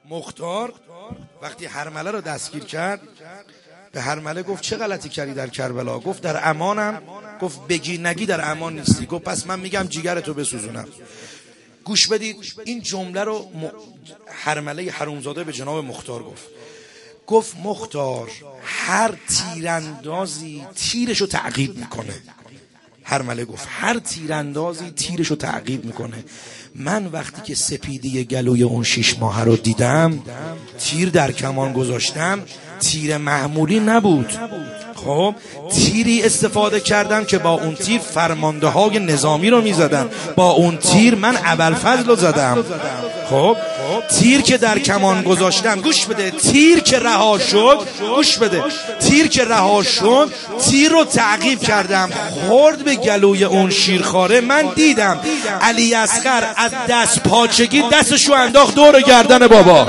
مختار وقتی هرمله رو دستگیر کرد به هرمله گفت چه غلطی کردی در کربلا؟ گفت در امانم. گفت بگی نگی در امان نیستی. گفت پس من میگم جیگرتو بسوزونم. گوش بدید این جمله رو هرمله حرومزاده به جناب مختار گفت مختار هر تیراندازی تیرشو تعقیب میکنه. هرمله گفت هر تیراندازی تیرشو تعقیب میکنه. من وقتی که سپیدی گلوی اون 6 ماهه رو دیدم تیر در کمان گذاشتم، تیر معمولی نبود. خب تیری استفاده کردم که با اون تیر فرمانده های نظامی رو میزدم، با اون تیر من ابوالفضل رو زدم. خب تیر که در کمان گذاشتم، گوش بده، تیر که رها شد، گوش بده، تیر که رها شد تیر رو تعقیب کردم، خورد به گلوی اون شیرخواره. من دیدم علی اصغر از دست پاچگی دستشو انداخت دور گردن بابا.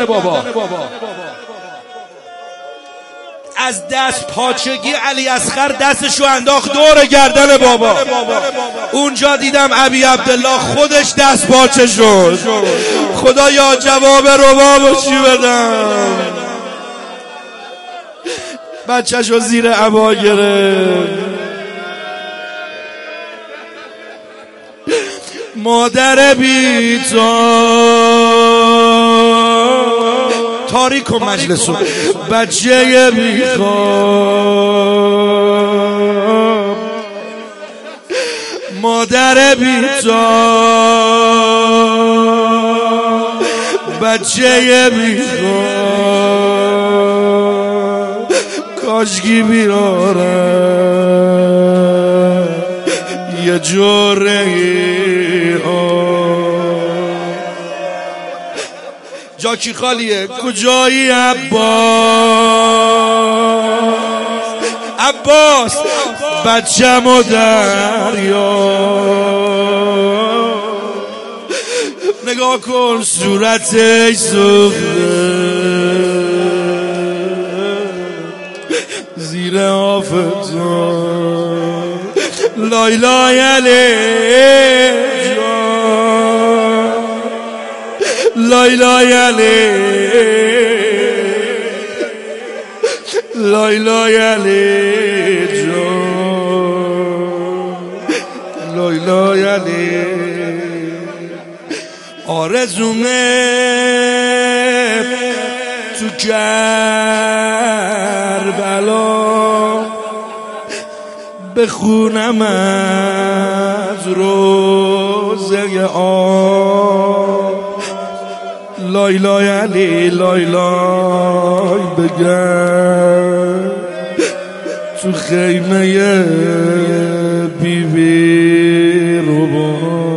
از دست پاچگی علی اصغر دستشو انداخت دور گردن بابا. اونجا دیدم ابی عبدالله خودش دست پاچه شد. خدایا جواب ربابو چی بدم؟ بچه‌شو زیر عبا گرفت. مادر تاریک و مجلسو بچه بیخواب، مادر بیتاب، بچه بیخواب، کاشکی بیراره یه جوره جاکی خالیه. کجایی عباس بچم و دریا، نگاه کن صورتش سوخته زیر آفتاب. لایلای علی لایلای علی لایلای علی جان لایلای علی. آرزومه تو کربلا بخونم از روزه آب. لایلای علی لایلای بگم تو خیمه بیبی رو با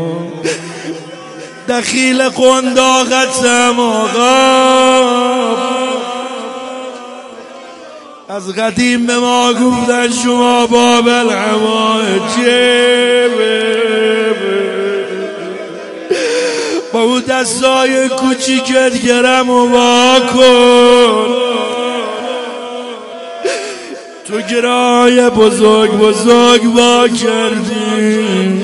دخیل قنداقتم آقا. از قدیم به ما گفتن شما بابل حوایجه با اون دستای کوچیکت گرم و با کن. تو گرای بزرگ با کردی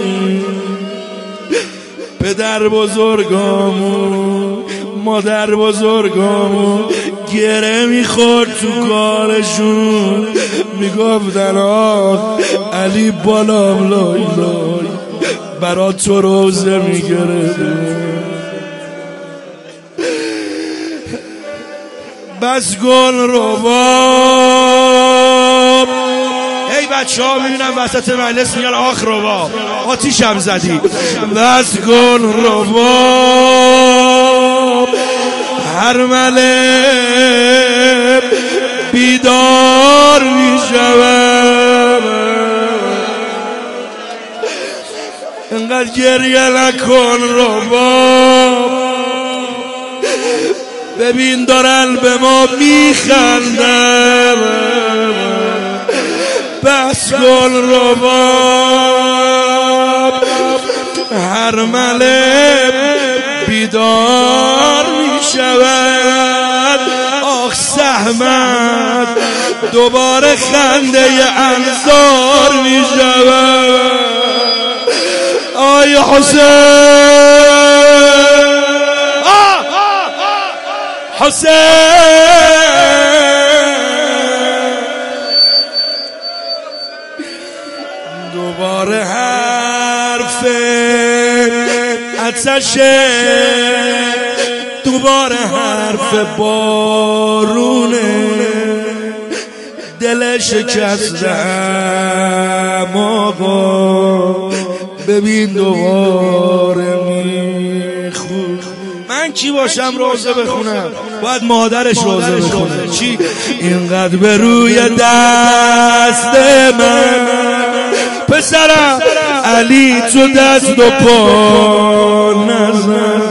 پدر بزرگامو مادر بزرگامو گره میخورد تو کارشون. میگفتن آه علی بالام لای لای برا تو روزه میگره. بس گل رباب. ای بچه ها میبینم وسط مجلس میگن آخ رباب آتیشم زدی. بس گل رباب هرمله بیدار میشود. انقدر گریه نکن رباب، ببین دارن به ما میخندن. بس کن رباب هرمله بیدار میشود. آخ سهمت دوباره خنده انصار میشود. آی حسین حسین دوباره حرف آتشه، دوباره حرف بارونه، دل شکستم آقا ببین دوباره میخون. من کی باشم روزه بخونم؟ باید مادرش روزه بخونه. چی؟ اینقدر به روی دست من پسرم علی تو دست و پا نزن.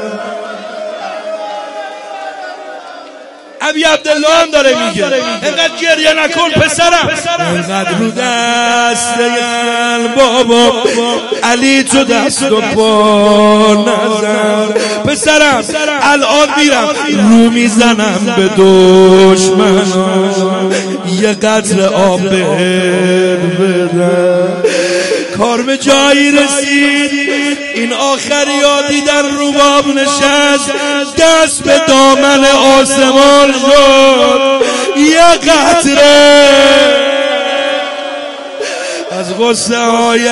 ابی عبدالله هم داره میگه اینقدر گریه نکن پسرم، اینقدر رو دست بابا علی تو دست و پا نزن. پسرم الان میرم رو میزنم به دشمنان، یه قطره آب بهت بدم. کار به جایی رسید، این آخری ها دیدن رباب نشست، دست به دامن آسمان شد، یه قطره از غصه های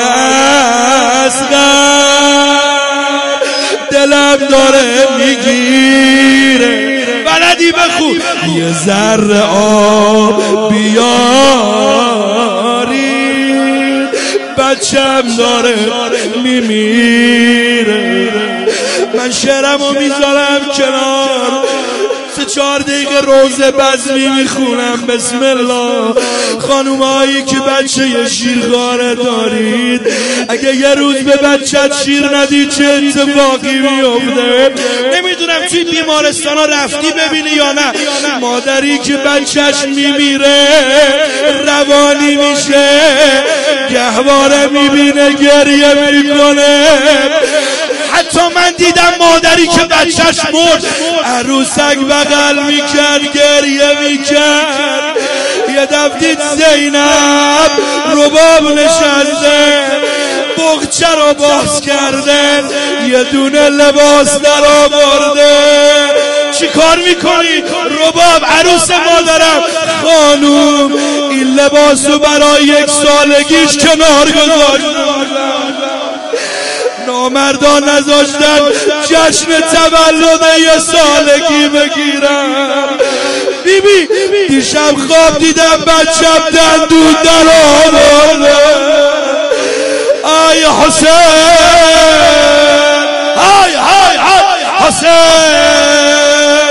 اصغر دلم داره میگیره. بلدی بخون یه ذره آب بیاری، بچم داره میمیره. من شعرمو میذارم کنار، 3-4 دقیقه روزه بزمی میخونم. بسم الله. خانومایی که بچه شیرخواره دارید، اگه یه روز به بچت شیر ندی چه اتفاقی میفته؟ نمیدونم توی بیمارستان ها رفتی ببینی یا نه. مادری که بچهش میمیره روانی میشه، گهواره میبینه گریه میکنه. حتی من دیدم مادری که بچهش مرد عروسک بغل میکرد گریه میکرد. یه دفعه دید زینب رباب نشسته، بغچه رو باز کرده، یه دونه لباس در آورده. چی کار میکنی؟ رباب عروس مادرم. خانوم این لباس رو برای 1 سالگیش کنار گذاشت. نامردان نذاشتن جشن تولد 1 سالگی بگیرم. بیبی دیشب خواب دیدم بچم دندون در آورده. آی حسین، آی حسین.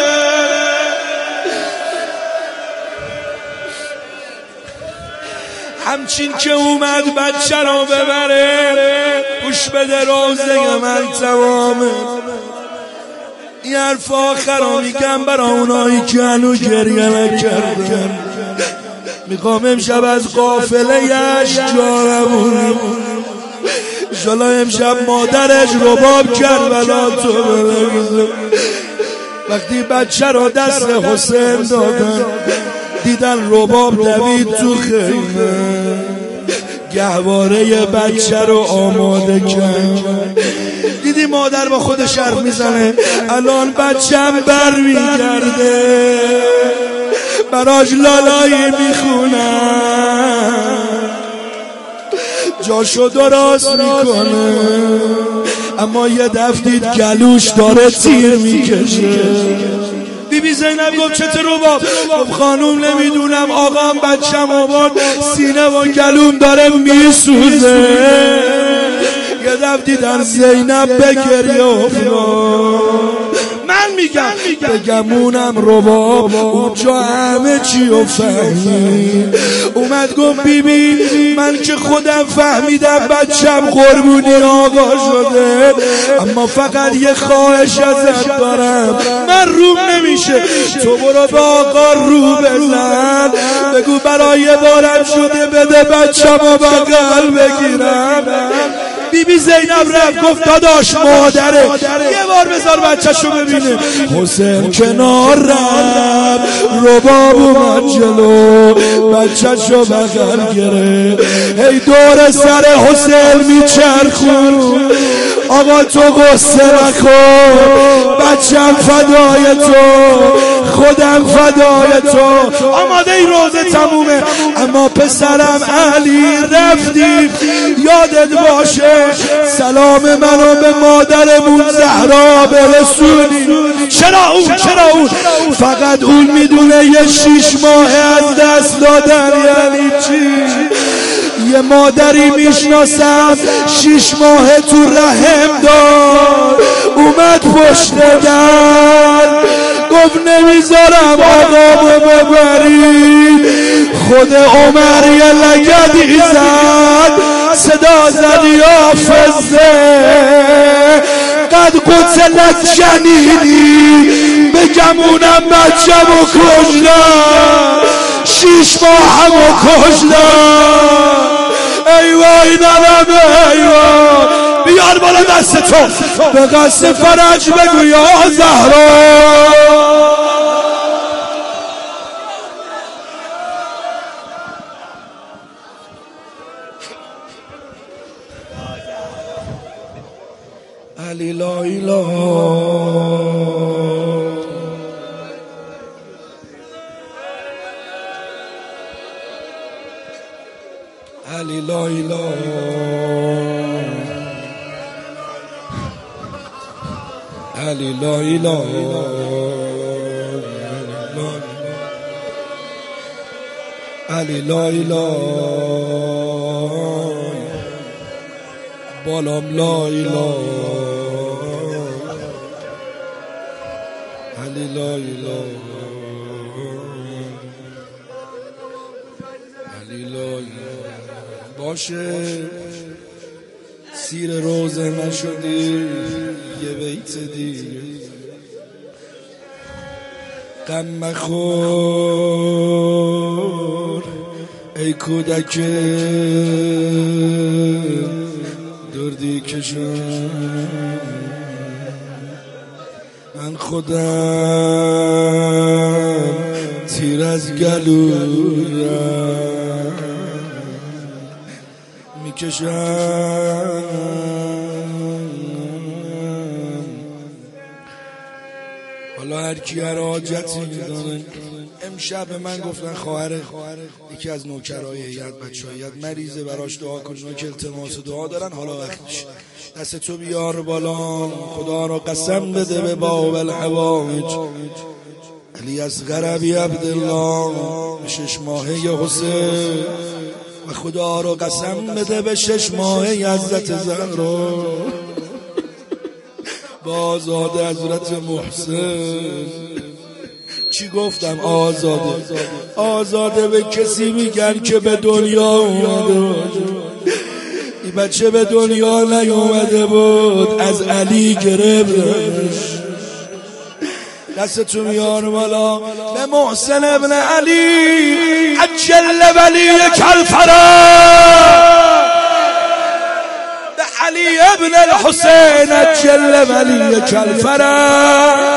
همچین که اومد بچه رو ببره، گوش بده روزه من تمامه. این حرف آخر رو میگم برای اونایی که هنو گریه نکردن. میخوام امشب از قافله یش جارمون انشالله امشب مادرش رباب کربلا تو ببینم. وقتی بچه رو دست حسین دادن، دیدن رباب دوید تو خیمه، گهواره بچه رو آماده کرد. دیدی مادر با خودش حرف میزنه، الان بچم بر میگرده، براش لالایی میخونم، جاشو درست میکنه. اما یه دفعه دید گلوش داره تیر میکشه. بیبی زینب گفت چطور رباب؟ گفت خانوم نمیدونم، آقام بچم آورد سینه و گلوم داره میسوزه. یه دفعه دیدن زینب به گریه افتاد. من میگم بگمونم رباب اونجا همه چی رو فهمید. اومد گفت بیبی من که خودم فهمیدم بچم قربونی آقا شده، اما فقط یه خواهش ازت دارم، من روم نمیشه، تو برو به آقا رو بزن، بگو برای بارم شده بده بچم و بغل بگیرم. بیبی زینب رفت گفت داداش مادره، یه بار بذار بچه‌شو ببینه. حسین کنار رفت، رباب اومد جلو، بچه‌شو بغل گرفت، هی دور سر حسین میچرخون. آقا تو قصه نکن، بچم فدای تو، خودم فدای تو. آماده این روزه تمومه، اما پسرم علی رفتیم یادت باشه سلام منو به مادرمون زهرا برسونی. چرا اون فقط اون میدونه یه 6 ماه از دست دادن یعنی چی. یه مادری میشناسم 6 ماه تو رحم دار، اومد پشت در گفت نمیذارم آقامو ببرید. خود عمر یه لگدی زد، صدا زد یا فزه قد قتلت جنینی، بگمونم بچه‌مو کشتن، 6 ماهمو کشتن. ای وای ننم ای وای، بیار بالا دست تو به قصد فرج بگو یا زهرا. علی لا اله علی لا اله علی لا اله علی لا اله بالام لا اله علی لا اله علی لا اله. باشه سیر روزه نشدی یه بیت دیگه، غم مخور ای کودک دردی کشم، من خودم تیر از گلویم میکشم. حالا هر کی هر حاجتی میدانه. امشب به من گفتن خواهر یکی از نوکرای هیئت بچه هیئت مریضه، براش دعا کنید که التماس دعا دارن. حالا وقتش دست تو بیار بالا، خدا رو قسم بده به باب الحوائج علی اصغر ابی عبدالله 6 ماهه حسین، و خدا رو قسم بده به 6 ماهه حضرت زهرا با آزاده حضرت محسن. چی گفتم؟ آزاده به کسی میگن که به دنیا اومده باشه. این بچه به دنیا نیومده بود، از علی گرفتش. دست تو میار بالا به محسن ابن علی عجل ولی کلفرا، به علی ابن الحسین عجل ولی کلفرا.